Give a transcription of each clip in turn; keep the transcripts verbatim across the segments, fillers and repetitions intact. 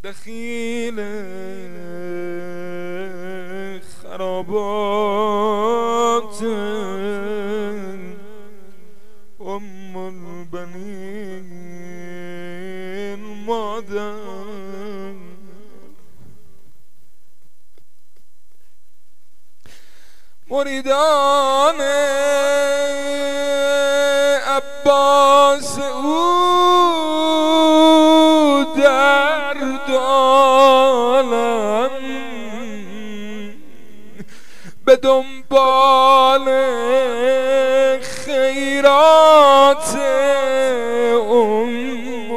دخیل خرابات ام البنین مادر مریدان عباس او در دالم به دنبال خیرات ام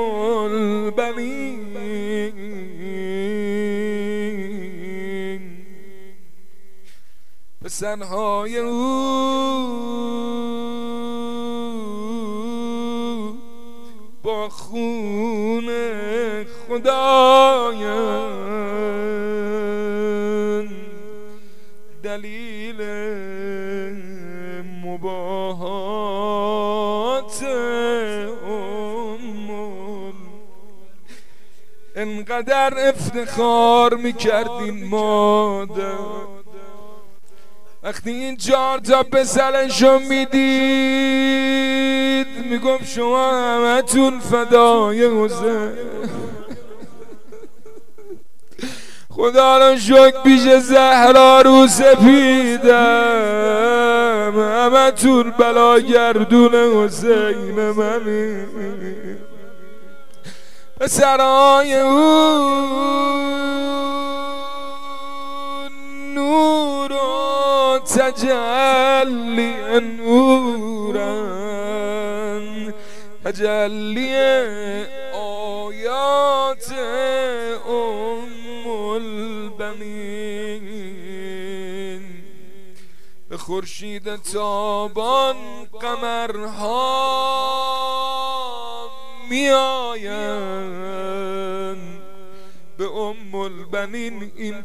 البنین پسرهای او با خون خدایان دلیل مباهات ام انقدر افتخار میکردین مادر وقتی این چهار تا پسرشو میدید میگفت شما همه تون فدای حسین خدا را شکر پیش زهرا رو سپیدم همه تون بلا گردون حسین منی پسرهای او نور و تجلی نورن تجلی آیات ام البنین به خورشید تابان قمرها می آیند به ام البنین این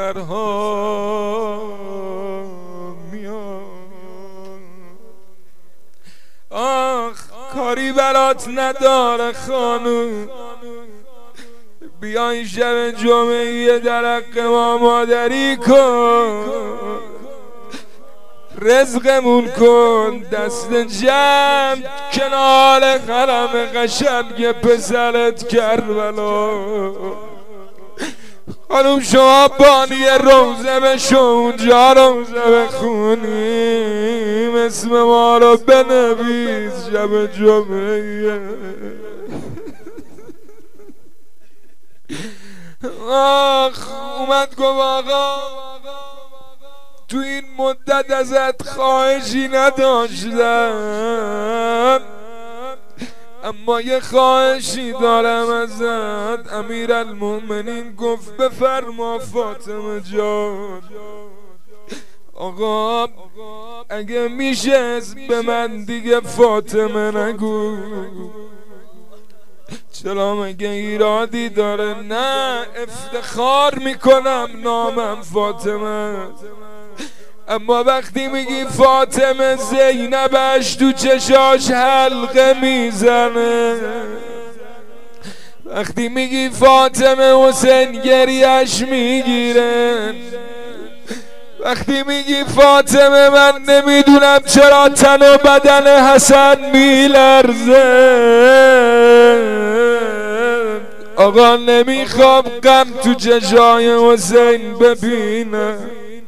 پسرها می آیند آخ کاری برات نداره خانوم بیای شب جمعه درق ما مادری کن رزقمون کن دست جمع کنار خرم قشنگ پسرت کربلا خانوم شما بانی روزه بشو اونجا روزه بخونیم اسم ما رو بنویس شب جمعه آخ اومد گفت آقا تو این مدت ازت خواهشی نداشتم اما یه خواهشی دارم ازت امیرالمومنین گفت بفرما فاطمه جان آقا اگه میشه به من دیگه فاطمه نگو چرا مگه ایرادی داره نه افتخار میکنم نامم فاطمه اما وقتی میگی فاطمه زینبش تو چشاش حلقه میزنه وقتی میگی فاطمه حسین گریش میگیره وقتی میگی فاطمه من نمیدونم چرا تن و بدن حسن میلرزه آقا نمیخوام غم تو چشای حسین ببینم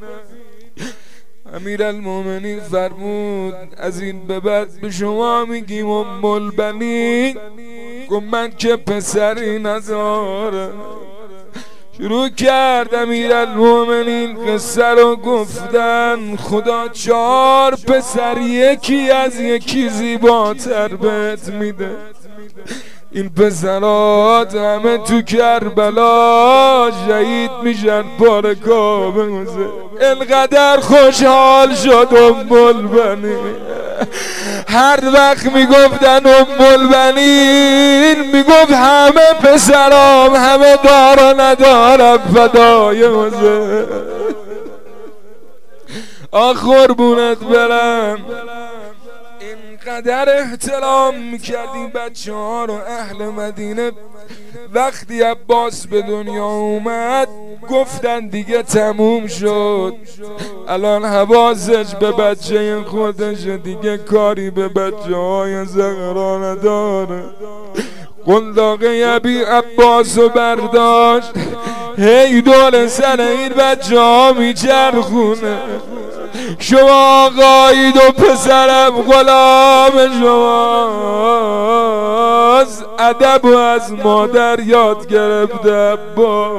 امیرالمومنین فرمود از این به بعد به شما میگیم ام البنین گفت من که پسری ندارم شروع کرد امیرالمومنین قصه رو گفتن خدا چهار پسر یکی از یکی زیباتر بهت میده این پسرات همه تو کربلا شهید میشن پار کعبه انقدر خوشحال شد ام البنین هر وقت میگفتن ام البنین میگفت همه پسرام همه دار و ندارم فدای حسین آخ قربونت برم این اینقدر احترام میکردیم بچه ها رو اهل مدینه. وقتی عباس به دنیا اومد گفتن دیگه تموم شد، الان حواسش به بچه خودش، دیگه کاری به بچه های زهرا نداره. قنداقه ابی عباس رو برداشت، هی دور سر این بچه ها میچرخونه. شما آقایید و پسرم غلام شماست، ادب و از مادر یاد گرفته. با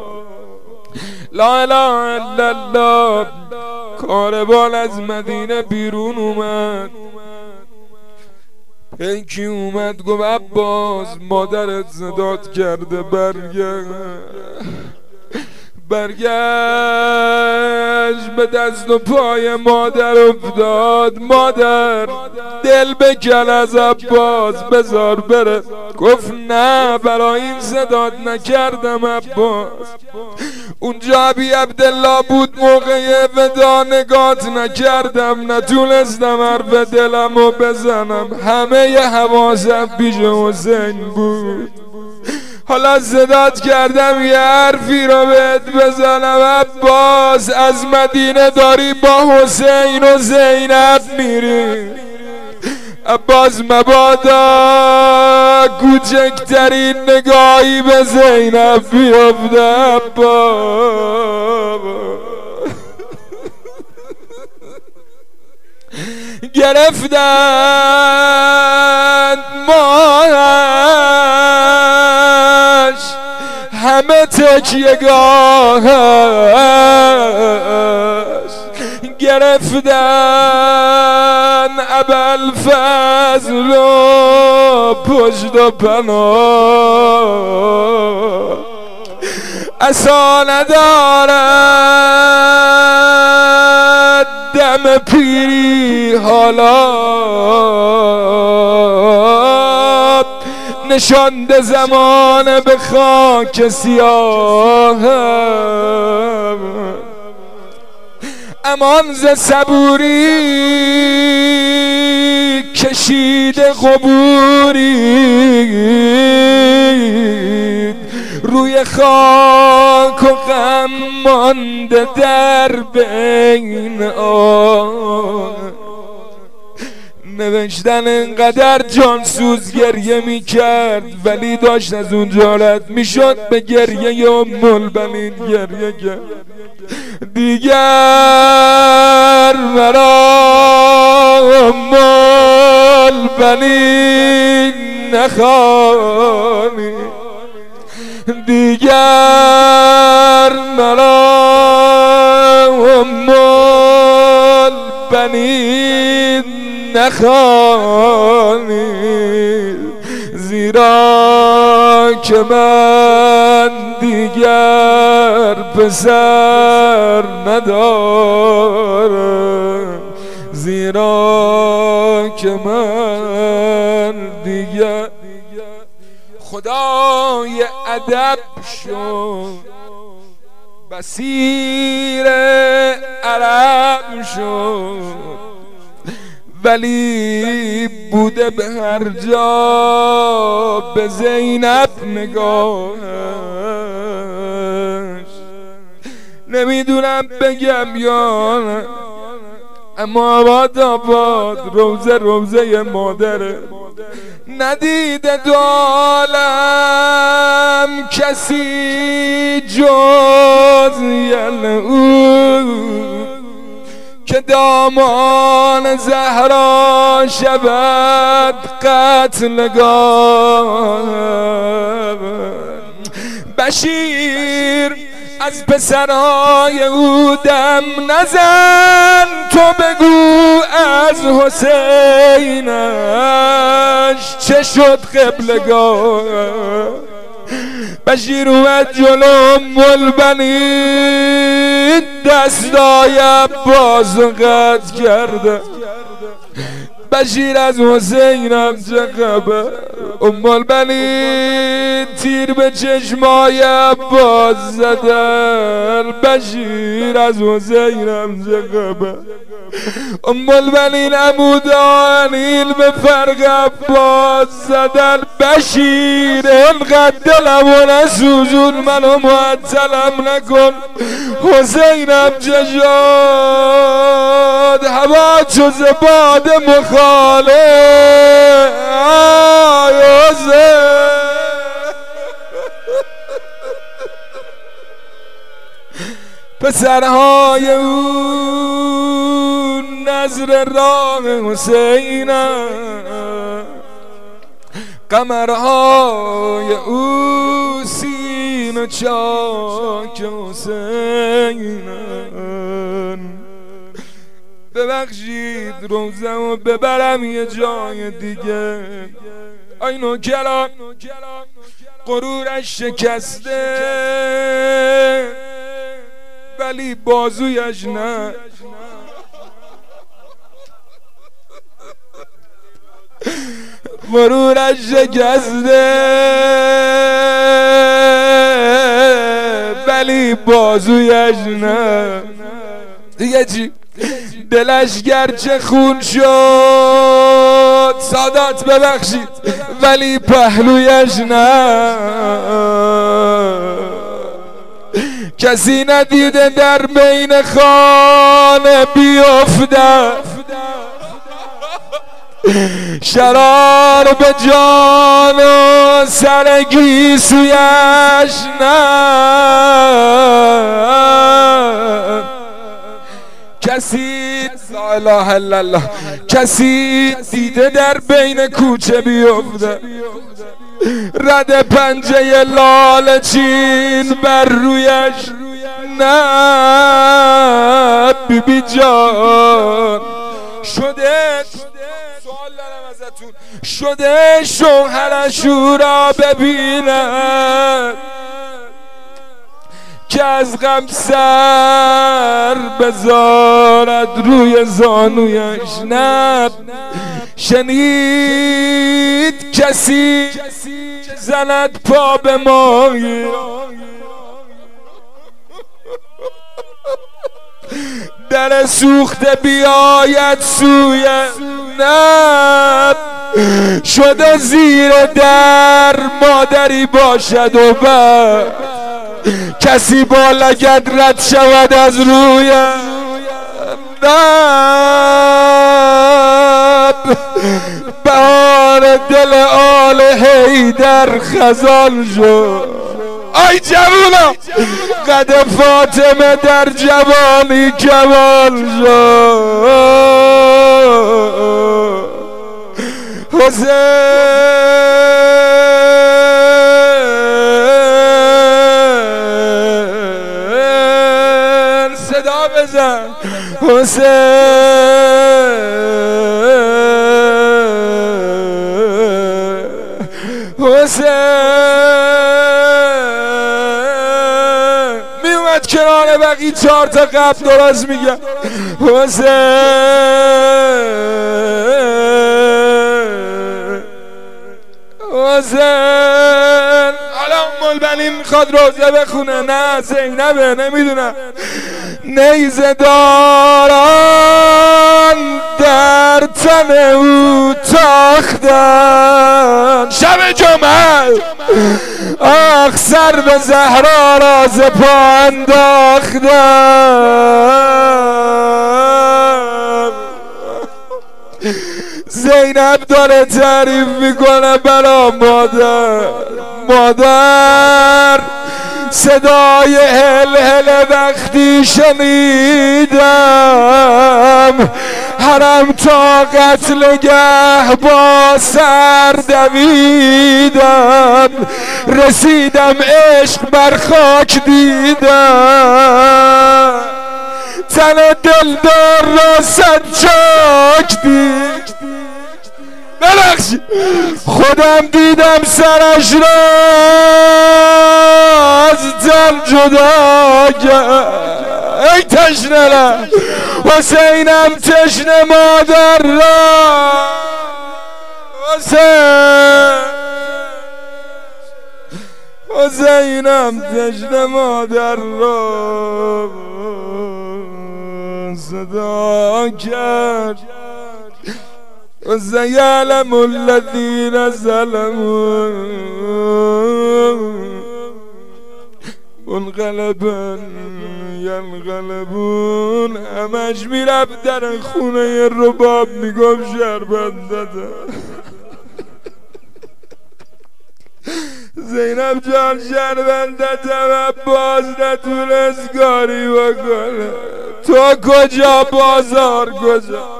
لا اله الا الله. کاروان از مدینه بیرون اومد، یکی اومد گفت عباس مادرت زداد کرده، برگرد. برگشت به دست و پای مادر افتاد. مادر دل بکن از عباس بذار بره. گفت نه، برای این زداد نکردم عباس. اونجا ابی عبدالله بود موقع ودا نگات نکردم، نتونستم حرف دلم رو بزنم، همه ی حواسم پیش حسین بود. حالا زداد کردم یه حرفی رو بهت بزنم عباس، از مدینه داری با حسین و زینب میری. عباس مبادا کوچکترین نگاهی به زینب بیفته. عباس گرفتن ماهش همه تکیه‌گاهش، گرفتن ابوالفضل و پشت و پناه. عصا ندارد دم پیری حالا، نشانده زمان به خاک سیاه. امان ز صبوری کشیده قبوری، روی خاک و غم مانده در بین آه. نوشتن انقدر جانسوز گریه می کرد ولی داشت از اونجا رد می شد به گریه ام البنین گریه کرد. دیگر مرا ام البنین نخوانی، دیگر مرا ام البنین نخوانی، زیرا که من دیگر پسر ندارم، زیرا که من دیگر. خدای ادب شد بصیر عرب شد، ولی بوده به هر جا به زینب نگاهش. نمیدونم بگم یا نه، اما آباد آباد روزه روزه مادره. ندیده دو عالم کسی جز یل او، که دامان زهرا شود قتلگاه. بشیر از پسرهای او دم نزن، تو بگو از حسینش چه شد قبلگاه. بشیر اومد جلو ام البنین، دستای عباس قطع کرده. بشیر از حسینم چه خبر؟ ام البنین تیر به چشمای عباس زدن. بشیر از حسینم چه خبر؟ ام البنین عمودانیل به فرق عباس زدن بشیر انقدر دلم و نسوزون منو معطلم نکن حسینم ججاد هوا چو زباد مخاله آی حسین پسرهای اون نظر راه حسینم قمرهای او سین و چاک حسینم ببخشید روزم و ببرم یه جای دیگه آی نوکران غرورش شکسته ولی بازویش نه غرورش شکسته ولی بازویش نه دیگه چی؟ دلش گرچه خون شد سادات ببخشید ولی پهلویش نه کسی ندیده در بین خانه بیفته شرار به جان و سر گیسویش نه کسی لا اله الا الله کسی دیده در بین کوچه بیفته رد پنجه لال چین بر رویش نه بی بی جان شده سوال دارم ازتون شده شوهرش او را ببیند که از غم سر بذارد روی زانویش نه شنید کسی زند پا به ماهی در سوخته بیاید سوی نب شده زیر در مادری باشد و بعد کسی با لگد رد شود از روی نب بهار دل آل حیدر خزان شد آی جوانا قد فاطمه در جوانی کمال شد حسین صدا بزن حسین حسین میومد کنار بقی چهار تا قبل درست میگم حسین حسین حالا ام البنین میخواد روزه بخونه نه زینبه نمیدونم نیزه داران در تن او تاختن شب جمعه آخ سر به زهرا را ز پا انداختن زینب داره تعریف میکنه برا مادر مادر صدای هل هل وقتی شنیدم حرم تا قتل گه با سر دویدم رسیدم عشق بر خاک دیدم تن دلدار را صد چاک دید ببخشید خودم دیدم سرش را از تن جدا کرد ای تشنه را حسینم تشنه مادر را حسین حسینم تشنه مادر را صدا کرد و سیعلم الذین ظلموا منقلبا ینقلبون. همش میرفت در خونه رباب میگفت شربت داده زینب جان شربت داده و باز نتونست کاری بکنه. تو کجا بازار کجا؟